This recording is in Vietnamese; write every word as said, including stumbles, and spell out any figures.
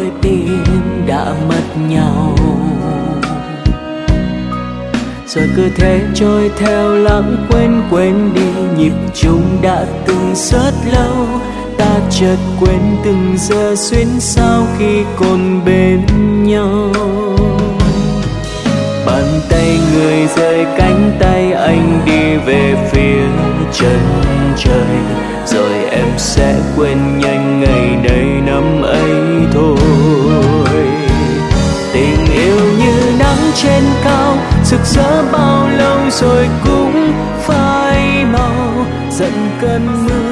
đôi tim đã mất nhau. Rồi cứ thế trôi theo lãng quên quên đi nhịp chung đã từng rất lâu. Ta chợt quên từng giờ xuyên sao khi còn bên nhau. Bàn tay người rời cánh tay anh đi về phía chân trời. Rồi em sẽ quên nhanh ngày đây năm ấy thôi. Tình yêu như nắng trên cao, rực rỡ bao lâu rồi cũng phai màu. Giận cơn mưa